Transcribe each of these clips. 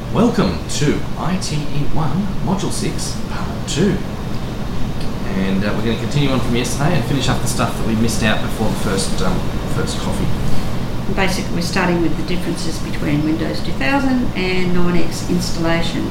Welcome to ITE1 Module 6 Part 2, and we're going to continue on from yesterday and finish up the stuff that we missed out before the first coffee. Basically we're starting with the differences between Windows 2000 and 9X installation.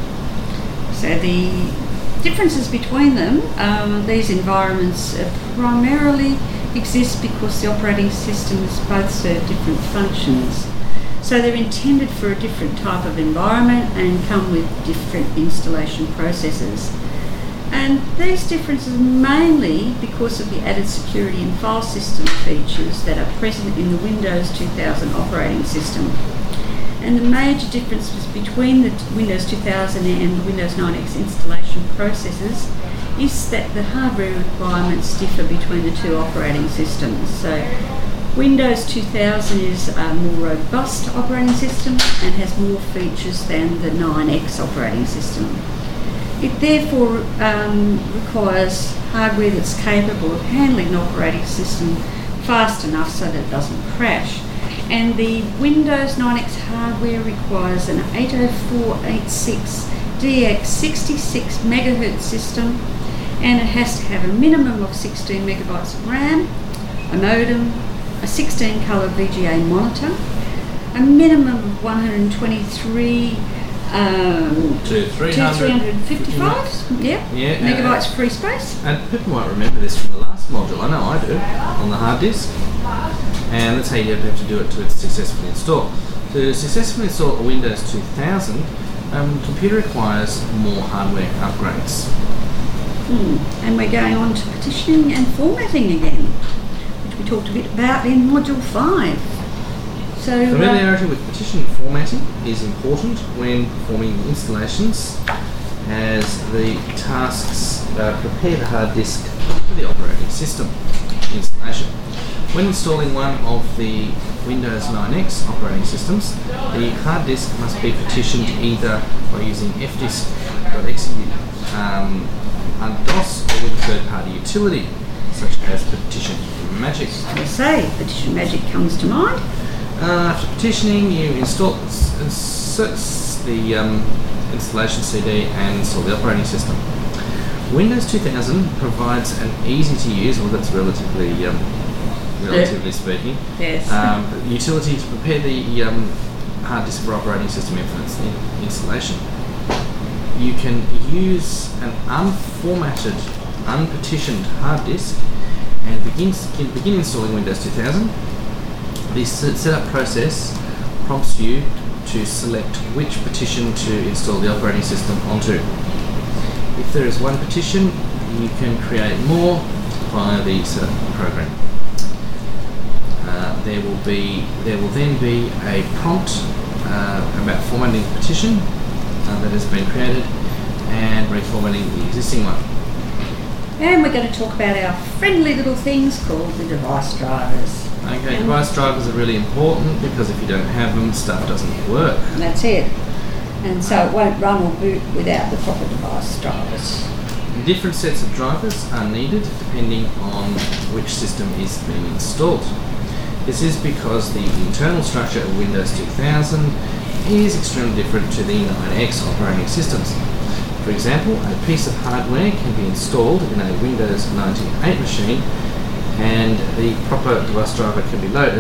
So the differences between them, these environments primarily exist because the operating systems both serve different functions. So they're intended for a different type of environment and come with different installation processes. And these differences are mainly because of the added security and file system features that are present in the Windows 2000 operating system. And the major differences between the Windows 2000 and the Windows 9X installation processes is that the hardware requirements differ between the two operating systems. So Windows 2000 is a more robust operating system and has more features than the 9X operating system. It therefore requires hardware that's capable of handling the operating system fast enough so that it doesn't crash. And the Windows 9X hardware requires an 80486 DX66 MHz system, and it has to have a minimum of 16 megabytes of RAM, a modem, a 16 colour VGA monitor, a minimum of 123 to 355 megabytes free space. And people might remember this from the last module, I know I do, on the hard disk. And that's how you have to do it to successfully install. To successfully install a Windows 2000, computer requires more hardware upgrades. And we're going on to partitioning and formatting again, which we talked a bit about in Module 5. So familiarity with partition formatting is important when performing installations, as the tasks prepare the hard disk for the operating system installation. When installing one of the Windows 9X operating systems, the hard disk must be partitioned either by using fdisk.exe under DOS or with a third-party utility, such as Partition Magic. I say, Partition Magic comes to mind. After partitioning, you insert the installation CD and install the operating system. Windows 2000 provides an easy-to-use, well, that's relatively speaking, yes. Utility to prepare the hard disk for operating system installation. You can use an unformatted, unpartitioned hard disk and begin installing Windows 2000. The setup process prompts you to select which partition to install the operating system onto. If there is one partition, you can create more via the setup program. There will then be a prompt about formatting the partition that has been created and reformatting the existing one. And we're going to talk about our friendly little things called the device drivers. Okay, device drivers are really important because if you don't have them, stuff doesn't work. That's it. And so it won't run or boot without the proper device drivers. Different sets of drivers are needed depending on which system is being installed. This is because the internal structure of Windows 2000 is extremely different to the 9X operating systems. For example, a piece of hardware can be installed in a Windows 98 machine and the proper device driver can be loaded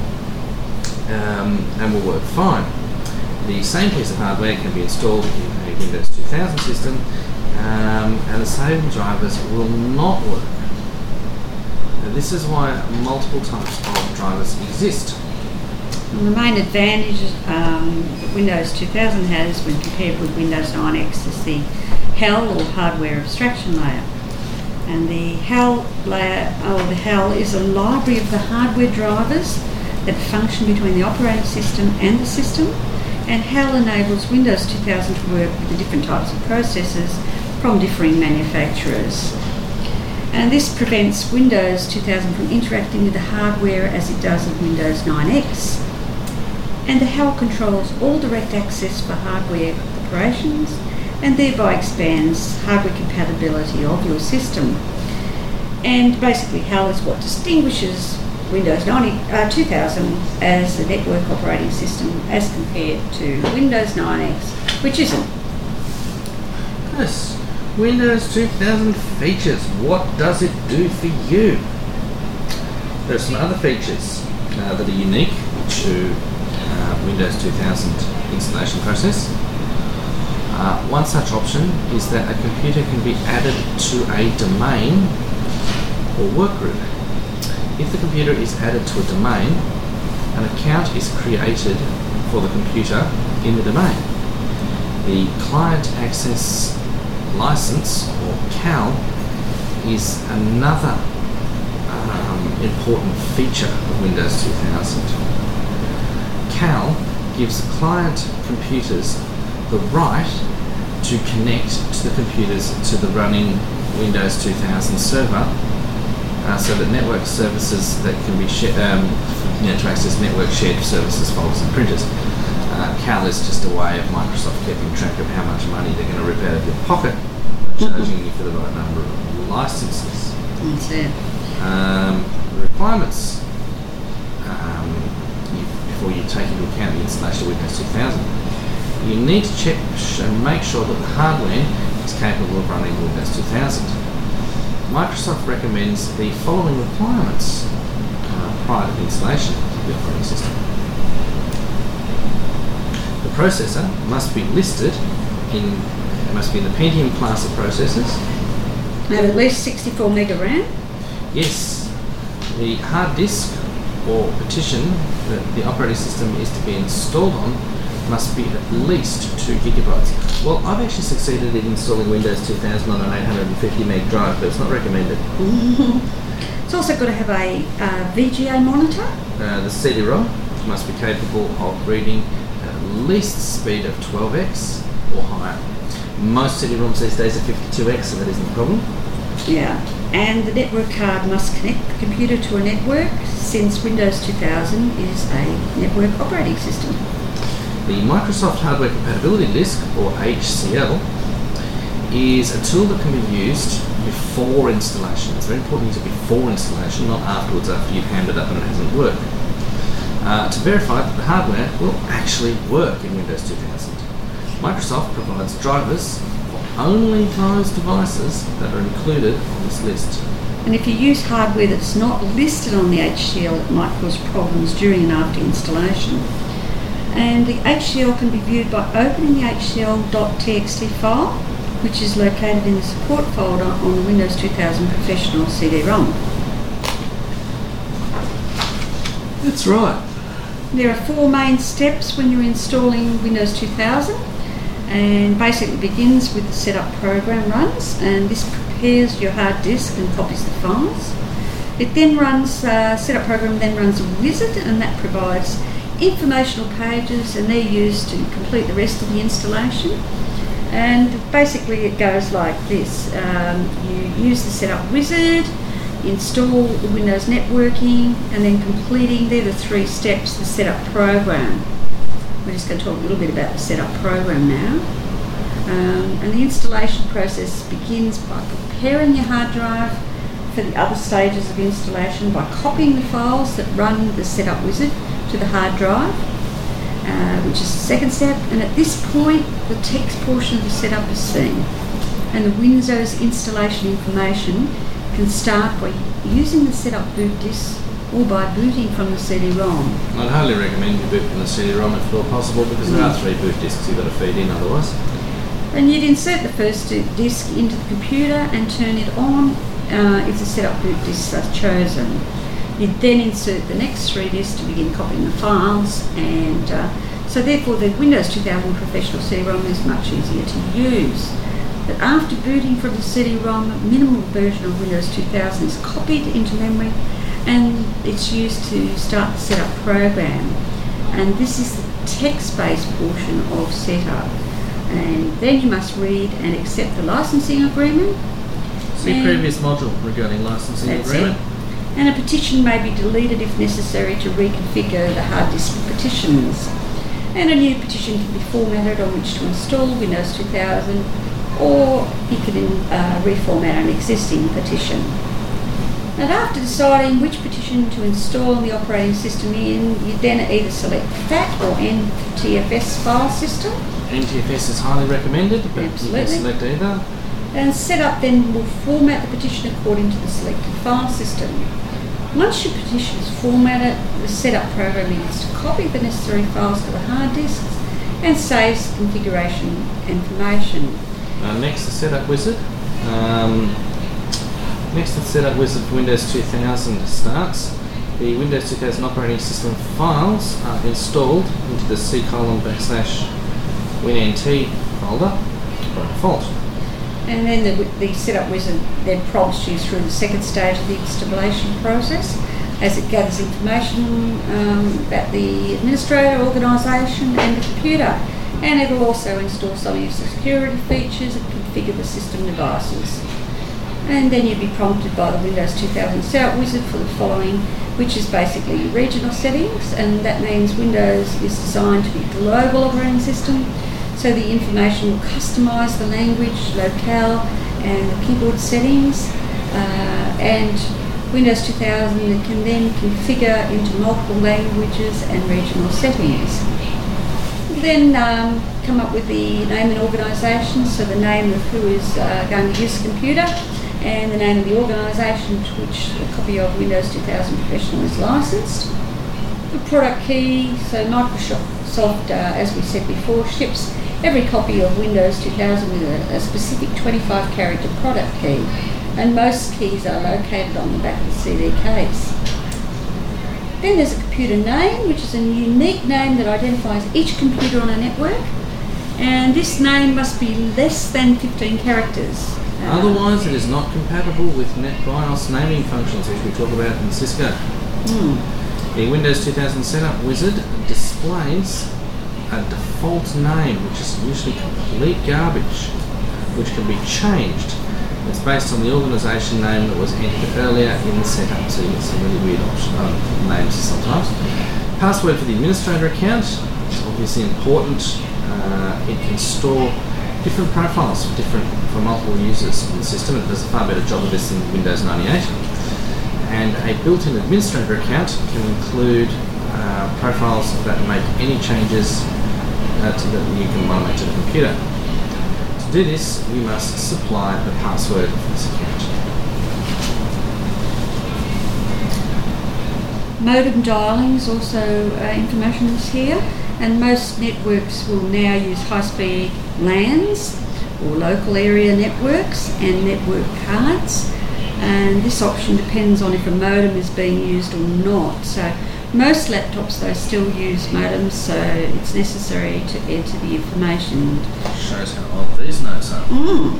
and will work fine. The same piece of hardware can be installed in a Windows 2000 system and the same drivers will not work. Now, this is why multiple types of drivers exist. And the main advantage that Windows 2000 has when compared with Windows 9X is the HAL or hardware abstraction layer. And the HAL layer, or the HAL, is a library of the hardware drivers that function between the operating system and the system. And HAL enables Windows 2000 to work with the different types of processors from differing manufacturers. And this prevents Windows 2000 from interacting with the hardware as it does in Windows 9X. And the HAL controls all direct access for hardware operations and thereby expands hardware compatibility of your system. And basically HAL is what distinguishes Windows 2000 as the network operating system as compared to Windows 9X, which isn't. Yes, Windows 2000 features. What does it do for you? There are some other features that are unique to Windows 2000 installation process. One such option is that a computer can be added to a domain or workgroup. If the computer is added to a domain, an account is created for the computer in the domain. The Client Access License, or CAL, is another important feature of Windows 2000. CAL gives client computers the right to connect to the computers to the running Windows 2000 server, so that network services that can be shared, to access network shared services, folders and printers. CAL is just a way of Microsoft keeping track of how much money they're going to rip out of your pocket, charging you for the right number of licenses. That's it. The requirements before you take into account the installation of Windows 2000. You need to check and make sure that the hardware is capable of running Windows 2000. Microsoft recommends the following requirements prior to the installation of the operating system. The processor must be listed in the Pentium class of processors. Have at least 64 meg of RAM. Yes, the hard disk or partition that the operating system is to be installed on must be at least 2 gigabytes. Well, I've actually succeeded in installing Windows 2000 on an 850 meg drive, but it's not recommended. It's also got to have a VGA monitor. The CD-ROM must be capable of reading at least speed of 12x or higher. Most CD-ROMs these days are 52x, so that isn't a problem. Yeah, and the network card must connect the computer to a network, since Windows 2000 is a network operating system. The Microsoft Hardware Compatibility Disk, or HCL, is a tool that can be used before installation. It's very important to before installation, not afterwards after you've hammed it up and it hasn't worked. To verify that the hardware will actually work in Windows 2000. Microsoft provides drivers for only those devices that are included on this list. And if you use hardware that's not listed on the HCL, it might cause problems during and after installation. And the HCL can be viewed by opening the HCL.txt file, which is located in the support folder on the Windows 2000 Professional CD-ROM. That's right. There are 4 main steps when you're installing Windows 2000, and basically begins with the setup program runs, and this prepares your hard disk and copies the files. It then runs, setup program then runs a wizard, and that provides informational pages, and they're used to complete the rest of the installation. And basically it goes like this. You use the setup wizard, install the Windows networking, and then completing, they're the 3 steps, the setup program. We're just going to talk a little bit about the setup program now. And the installation process begins by preparing your hard drive for the other stages of installation by copying the files that run the setup wizard to the hard drive, which is the second step. And at this point, the text portion of the setup is seen, and the Windows installation information can start by using the setup boot disk or by booting from the CD-ROM. I'd highly recommend you boot from the CD-ROM if at all possible, because there are 3 boot disks you've got to feed in otherwise. And you'd insert the first disk into the computer and turn it on if the setup boot disks are chosen. You'd then insert the next 3 disks to begin copying the files, and so therefore the Windows 2000 Professional CD-ROM is much easier to use. But after booting from the CD-ROM, a minimal version of Windows 2000 is copied into memory, and it's used to start the setup program. And this is the text-based portion of setup. And then you must read and accept the licensing agreement. See previous module regarding licensing agreement. And a petition may be deleted if necessary to reconfigure the hard disk partitions. And a new petition can be formatted on which to install Windows 2000, or you can reformat an existing petition. And after deciding which partition to install the operating system in, you then either select FAT or NTFS file system. NTFS is highly recommended, but Absolutely. you can select either. And setup then will format the partition according to the selected file system. Once your partition is formatted, the setup program begins to copy the necessary files to the hard disks and saves configuration information. Next, the setup wizard. Next, the setup wizard for Windows 2000 starts. The Windows 2000 operating system files are installed into the c:\winnt folder by default. And then the setup wizard then prompts you through the second stage of the installation process as it gathers information about the administrator, organisation and the computer. And it will also install some of your security features and configure the system devices. And then you'll be prompted by the Windows 2000 setup wizard for the following, which is basically regional settings, and that means Windows is designed to be a global operating system. So the information will customise the language, locale and the keyboard settings, and Windows 2000 can then configure into multiple languages and regional settings. Then come up with the name and organisation, so the name of who is going to use the computer and the name of the organisation to which a copy of Windows 2000 Professional is licensed. The product key, so Microsoft, as we said before, ships every copy of Windows 2000 with a specific 25-character product key, and most keys are located on the back of the CD case. Then there's a computer name, which is a unique name that identifies each computer on a network, and this name must be less than 15 characters. Otherwise, it is not compatible with NetBIOS naming functions, which we talk about in Cisco. The Windows 2000 setup wizard displays a default name, which is usually complete garbage, which can be changed. It's based on the organisation name that was entered earlier in the setup, so you get some really weird names sometimes. Password for the administrator account, which is obviously important. It can store different profiles for multiple users on the system. It does a far better job of this than Windows 98. And a built-in administrator account can include profiles that make any changes that you can want to make to the computer. To do this, you must supply the password for this account. Modem dialing is also information is here, and most networks will now use high-speed LANs or local area networks and network cards, and this option depends on if a modem is being used or not. So most laptops though still use modems, so it's necessary to enter the information. Shows how old these notes are.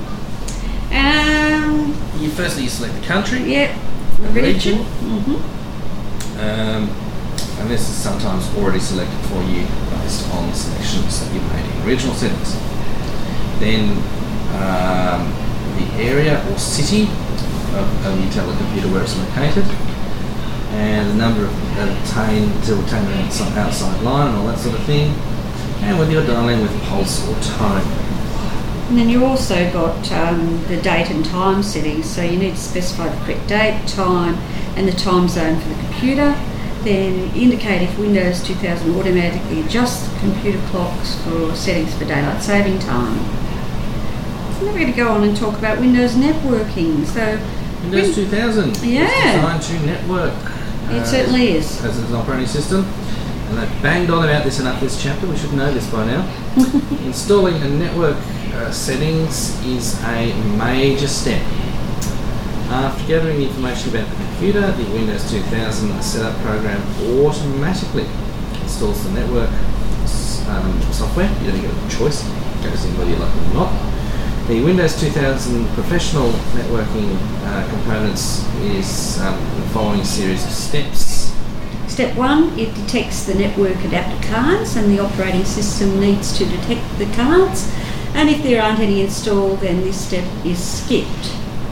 Firstly you select the country, Yep. the region, Mm-hmm. and this is sometimes already selected for you based on the selections that you've made in original settings. Then the area or city of you tell the computer where it's located, and the number of to retain an outside line and all that sort of thing, and whether you're dialing with pulse or tone. And then you also got the date and time settings, so you need to specify the correct date, time and the time zone for the computer. Then indicate if Windows 2000 automatically adjusts the computer clocks for settings for daylight saving time. So now we're going to go on and talk about Windows networking. So Windows 2000 is designed to network. It certainly is. As an operating system. And they've banged on about this enough this chapter, we should know this by now. Installing a network settings is a major step. After gathering the information about the computer, the Windows 2000 setup program automatically installs the network software. You don't get a choice, it goes in whether you like it or not. The Windows 2000 professional networking components is the following series of steps. Step 1, it detects the network adapter cards, and the operating system needs to detect the cards, and if there aren't any installed, then this step is skipped.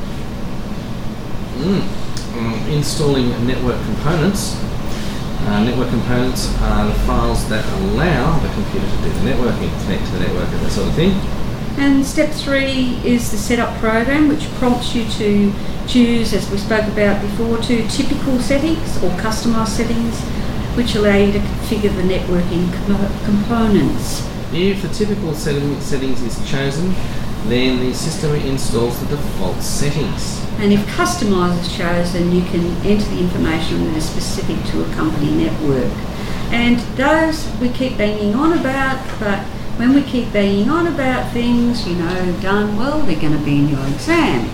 Installing network components. Network components are the files that allow the computer to do the networking, connect to the network and that sort of thing. And step 3 is the setup program, which prompts you to choose, as we spoke about before, 2 typical settings or customised settings, which allow you to configure the networking components. If the typical settings is chosen, then the system installs the default settings. And if customise is chosen, you can enter the information that is specific to a company network. And those we keep banging on about, but when we keep banging on about things, you know darn well they're going to be in your exam.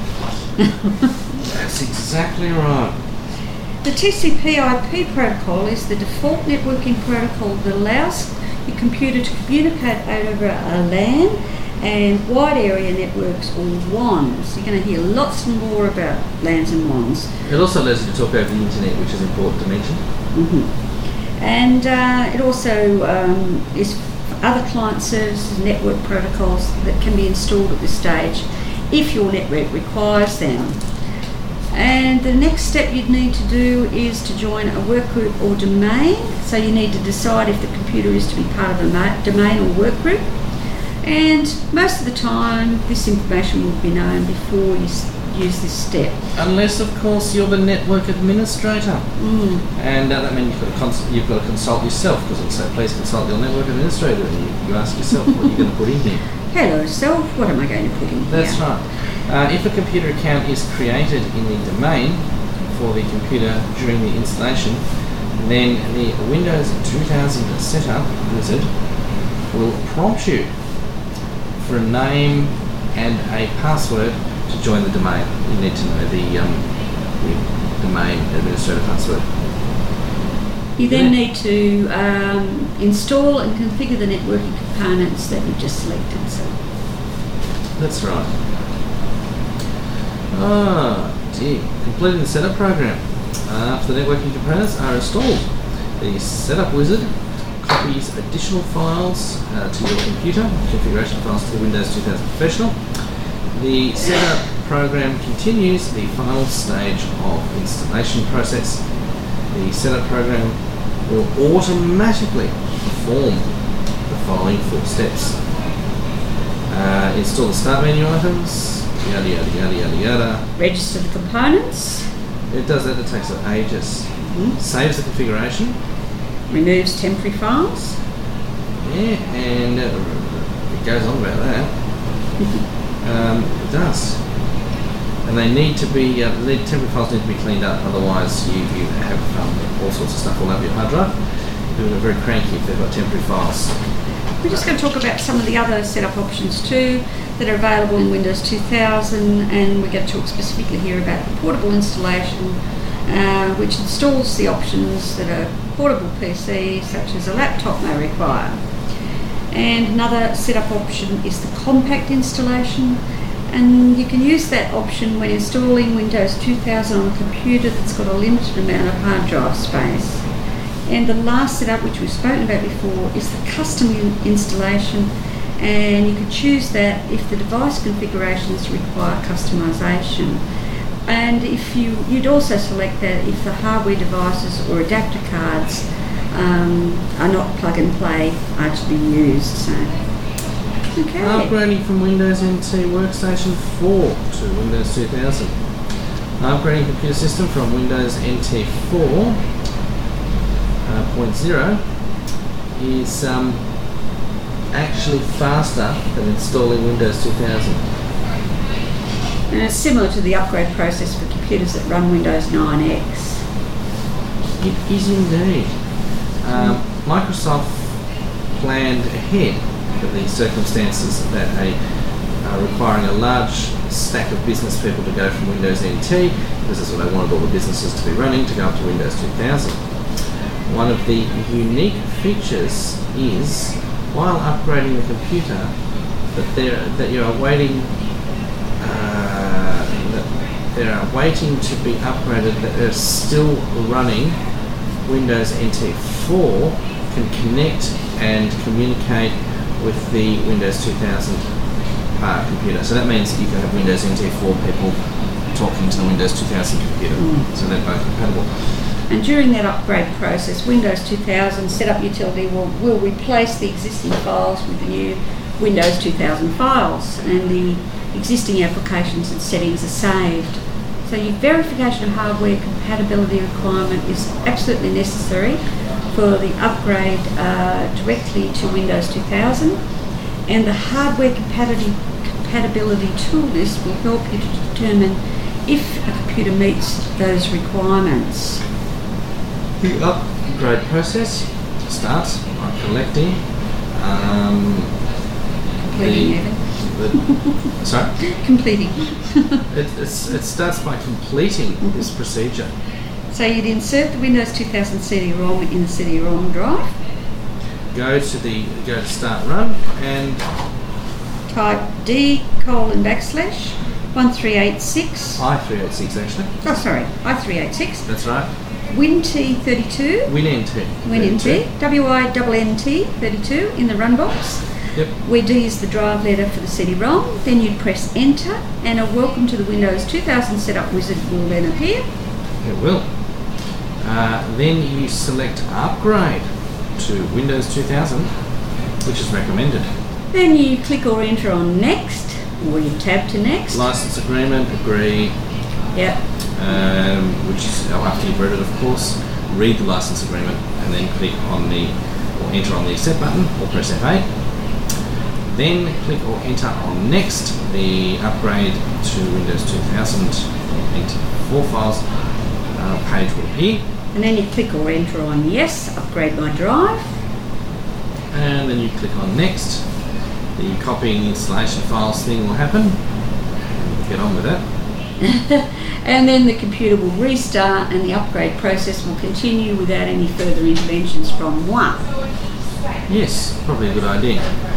That's exactly right. The TCP/IP protocol is the default networking protocol that allows your computer to communicate over a LAN and wide area networks, or WANs. You're going to hear lots more about LANs and WANs. It also allows you to talk over the internet, which is important to mention. And it also is for other client services and network protocols that can be installed at this stage if your network requires them. And the next step you'd need to do is to join a workgroup or domain. So you need to decide if the computer is to be part of a domain or workgroup. And most of the time, this information will be known before you use this step. Unless, of course, you're the network administrator. And that means you've got to consult yourself, because it'll say, please consult your network administrator, and you ask yourself what you're going to put in here. Hello self, what am I going to put in here? That's right. If a computer account is created in the domain for the computer during the installation, then the Windows 2000 setup wizard will prompt you for a name and a password to join the domain. You need to know the domain administrator password. You then need to install and configure the networking components that you've just selected. So. That's right. Completing the setup program. After the networking components are installed, the setup wizard copies additional files to your computer, configuration files to the Windows 2000 Professional. The setup program continues the final stage of installation process. The setup program will automatically perform the following 4 steps. Install the start menu items, yada yada yada yada yada. Register the components. It does that, it takes ages. Saves the configuration. Removes temporary files. Yeah, and it goes on about that. It does. And they need to be, the temporary files need to be cleaned up, otherwise you have all sorts of stuff all over your hard drive. People are very cranky if they've got temporary files. We're just going to talk about some of the other setup options too that are available in Windows 2000, and we're going to talk specifically here about the portable installation, which installs the options that a portable PC such as a laptop may require. And another setup option is the compact installation, and you can use that option when installing Windows 2000 on a computer that's got a limited amount of hard drive space. And the last setup, which we've spoken about before, is the custom installation, and you can choose that if the device configurations require customization. And if you'd also select that if the hardware devices or adapter cards are not plug and play, are to be used. So, okay. Upgrading from Windows NT Workstation 4 to Windows 2000. Upgrading computer system from Windows NT 4.0 is actually faster than installing Windows 2000. And it's similar to the upgrade process for computers that run Windows 9X. It is indeed. Microsoft planned ahead for the circumstances that are requiring a large stack of business people to go from Windows NT, because that's what they wanted all the businesses to be running, to go up to Windows 2000. One of the unique features is, while upgrading the computer, that you are waiting. They are waiting to be upgraded, that they're still running Windows NT 4 can connect and communicate with the Windows 2000 computer. So that means that you can have Windows NT 4 people talking to the Windows 2000 computer. So they're both compatible. And during that upgrade process, Windows 2000 setup utility will replace the existing files with the new Windows 2000 files, and the existing applications and settings are saved. So your verification of hardware compatibility requirement is absolutely necessary for the upgrade directly to Windows 2000, and the hardware compatibility tool list will help you to determine if a computer meets those requirements. The upgrade process starts by collecting sorry? Completing. It starts by completing this procedure. So you'd insert the Windows 2000 CD-ROM in the CD-ROM drive. Go to start run and Type D:\\1386. I386 actually. Oh, sorry, I386. That's right. WinT32. WinNT. WinNT. WINNT32 in the run box. Yep. Where D is the drive letter for the CD-ROM. Then you'd press enter, and a welcome to the Windows 2000 setup wizard will then appear. It will. Then you select upgrade to Windows 2000, which is recommended. Then you click or enter on next, or you tab to next. License agreement, agree. Yep. Which is after you've read it, of course. Read the license agreement and then click on or enter on the accept button or press F8. Then click or enter on next. The upgrade to Windows 2004 files page will appear. And then you click or enter on yes, upgrade my drive. And then you click on next. The copying installation files thing will happen. Get on with it. And then the computer will restart and the upgrade process will continue without any further interventions from moi. Yes, probably a good idea.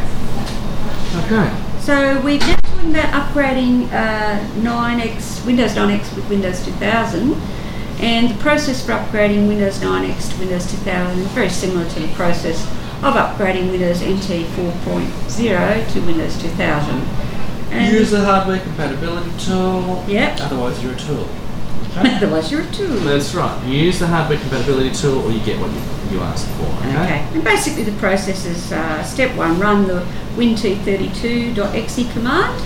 Okay. So we're now talking about upgrading Windows 9X with Windows 2000, and the process for upgrading Windows 9X to Windows 2000 is very similar to the process of upgrading Windows NT 4.0 to Windows 2000. And use the hardware compatibility tool. Yep. Otherwise you're a tool. Otherwise you're a tool. That's right. You use the hardware compatibility tool or you get what you asked for. Okay. And basically the process is step 1, run the wint32.exe command,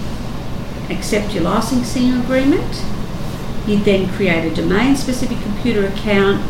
accept your licensing agreement. You then create a domain-specific computer account,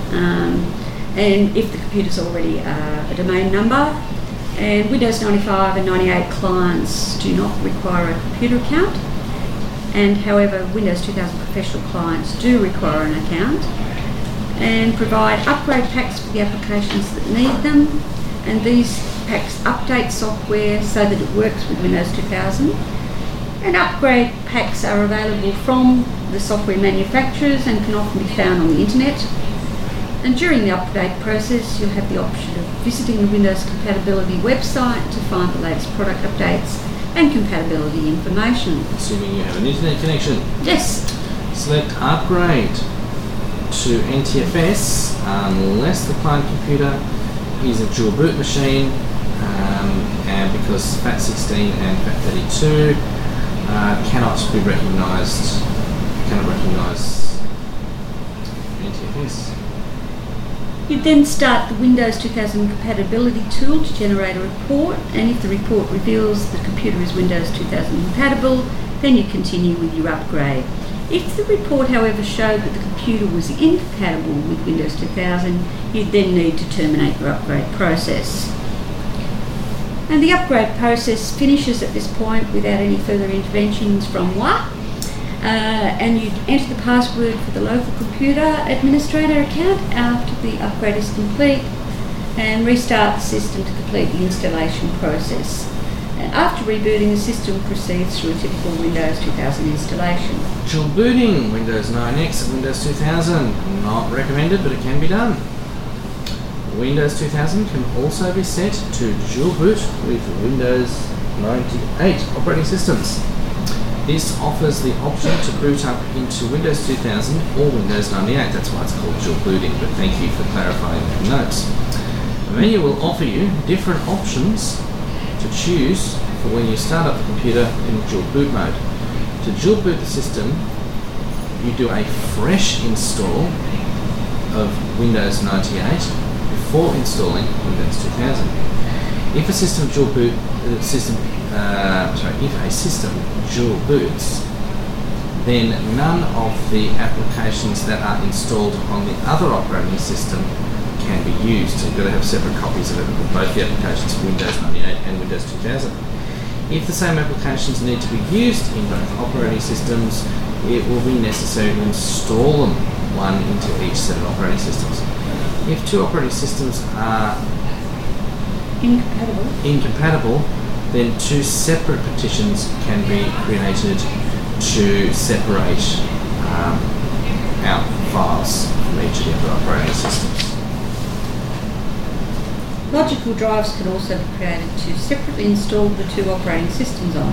and if the computer's already a domain number, and Windows 95 and 98 clients do not require a computer account, and however Windows 2000 professional clients do require an account, and provide upgrade packs for the applications that need them, and these packs update software so that it works with Windows 2000, and upgrade packs are available from the software manufacturers and can often be found on the internet. And during the update process, you'll have the option of visiting the Windows Compatibility website to find the latest product updates and compatibility information. Assuming you have an internet connection. Yes. Select upgrade to NTFS unless the client computer is a dual boot machine, and because FAT16 and FAT32 cannot recognise NTFS. You then start the Windows 2000 compatibility tool to generate a report, and if the report reveals the computer is Windows 2000 compatible, then you continue with your upgrade. If the report, however, showed that the computer was incompatible with Windows 2000, you then need to terminate your upgrade process. And the upgrade process finishes at this point without any further interventions from moi. And you enter the password for the local computer administrator account after the upgrade is complete, and restart the system to complete the installation process. And after rebooting, the system proceeds through a typical Windows 2000 installation. Dual booting Windows 9X and Windows 2000. Not recommended, but it can be done. Windows 2000 can also be set to dual boot with Windows 98 operating systems. This offers the option to boot up into Windows 2000 or Windows 98. That's why it's called dual booting, but thank you for clarifying that notes. The menu will offer you different options to choose for when you start up the computer in dual boot mode. To dual boot the system, you do a fresh install of Windows 98 before installing Windows 2000. If a system dual boot system dual boots, then none of the applications that are installed on the other operating system can be used. So you've got to have separate copies of both the applications for Windows 98 and Windows 2000. If the same applications need to be used in both operating systems, it will be necessary to install them one into each set of operating systems. If two operating systems are incompatible, then two separate petitions can be created to separate out files from each of the other operating systems. Logical drives can also be created to separately install the two operating systems on.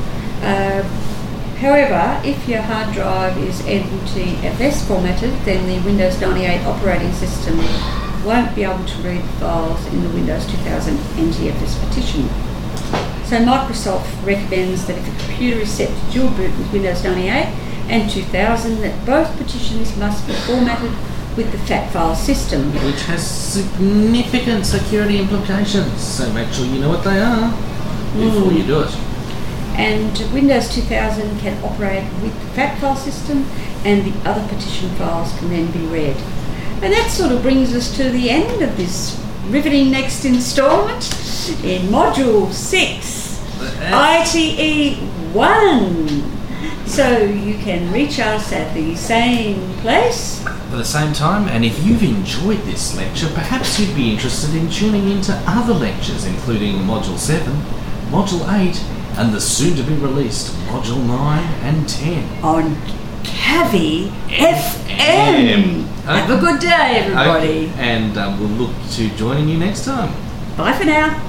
However, if your hard drive is NTFS formatted, then the Windows 98 operating system won't be able to read the files in the Windows 2000 NTFS petition. So Microsoft recommends that if a computer is set to dual boot with Windows 98 and 2000, that both petitions must be formatted with the FAT file system. Which has significant security implications, so make sure you know what they are before you do it. And Windows 2000 can operate with the FAT file system, and the other petition files can then be read. And that sort of brings us to the end of this riveting next instalment in Module 6, ITE 1. So you can reach us at the same place at the same time, and if you've enjoyed this lecture, perhaps you'd be interested in tuning into other lectures, including Module 7, Module 8, and the soon-to-be-released Module 9 and 10. On Cavi FM. Have a good day, everybody. Okay. And we'll look to joining you next time. Bye for now.